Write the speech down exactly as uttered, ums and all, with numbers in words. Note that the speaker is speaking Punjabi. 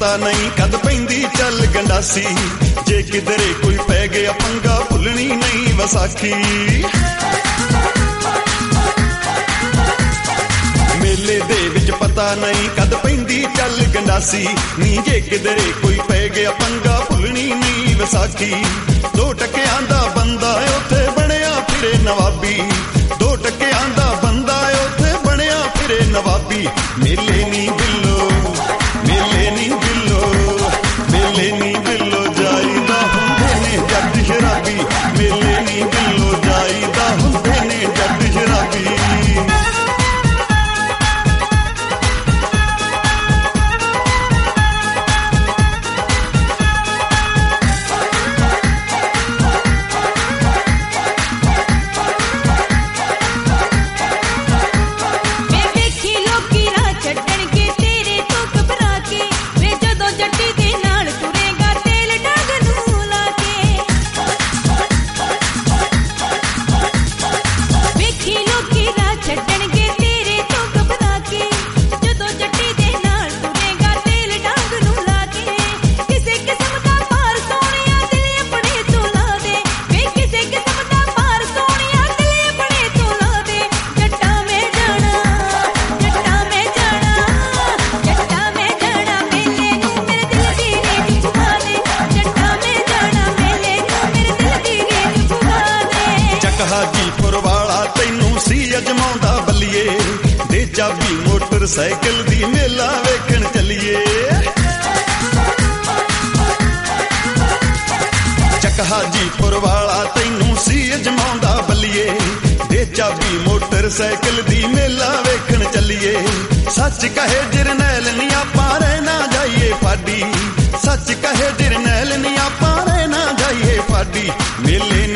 ਪਤਾ ਨਹੀਂ ਕਦ ਪੈਂਦੀ ਚੱਲ ਗੰਡਾਸੀ, ਜੇ ਕਿਧਰੇ ਕੋਈ ਪੈ ਗਿਆ ਪੰਗਾ ਭੁੱਲਣੀ ਨਹੀਂ ਵਿਸਾਖੀ। ਮੇਲੇ ਦੇ ਵਿੱਚ ਪਤਾ ਨਹੀਂ ਕਦ ਪੈਂਦੀ ਚੱਲ ਗੰਡਾਸੀ, ਨੀ ਜੇ ਕਿਧਰੇ ਕੋਈ ਪੈ ਗਿਆ ਪੰਗਾ ਭੁੱਲਣੀ ਨਹੀਂ ਵਿਸਾਖੀ। ਦੋ ਟਕਿਆਂ ਦਾ ਬੰਦਾ ਉੱਥੇ ਬਣਿਆ ਫਿਰੇ ਨਵਾਬੀ, ਦੋ ਟਕਿਆਂ ਦਾ ਬੰਦਾ ਉੱਥੇ ਬਣਿਆ ਫਿਰੇ ਨਵਾਬੀ। ਮੇਲੇ ਨੀ ਬਿੱਲੋ, ਮੇਲੇ ਨੀ ਬਿੱਲੋ, ਮੇਲੇ ਨੀ ਬਿੱਲੋ ਜਾਈਦਾ ਹੁੰਦੇ ਨੇ ਜੱਟ ਸ਼ਰਾਬੀ, ਮੇਲੇ ਨੀ ਬਿੱਲੋ ਜਾਈਦਾ ਹੁੰਦੇ ਨੇ ਜੱਟ ਸ਼ਰਾਬੀ। ਹਾਜੀਪੁਰ ਵਾਲਾ ਤੈਨੂੰ ਸੀ ਅਜਮਾਉਂਦਾ ਬੱਲੀਏ, ਦੇ ਚਾਬੀ ਮੋਟਰਸਾਈਕਲ ਦੀ ਮੇਲਾ ਵੇਖਣ ਚੱਲੀਏ। ਚੱਕ ਹਾਜੀਪੁਰ ਵਾਲਾ ਤੈਨੂੰ ਸੀ ਅਜਮਾਉਂਦਾ ਬੱਲੀਏ, ਦੇ ਚਾਬੀ ਮੋਟਰਸਾਈਕਲ ਦੀ ਮੇਲਾ ਵੇਖਣ ਚੱਲੀਏ। ਸੱਚ ਕਹੇ ਜਰਨੈਲ ਨੀ ਆਪਾਂ ਰਹਿਣਾ ਜਾਈਏ ਫਾਡੀ, ਸੱਚ ਕਹੇ ਜਰਨੈਲ ਨੀ ਆਪਾਂ ਰਹਿਣਾ ਜਾਈਏ ਫਾਡੀ। ਮੇਲੇ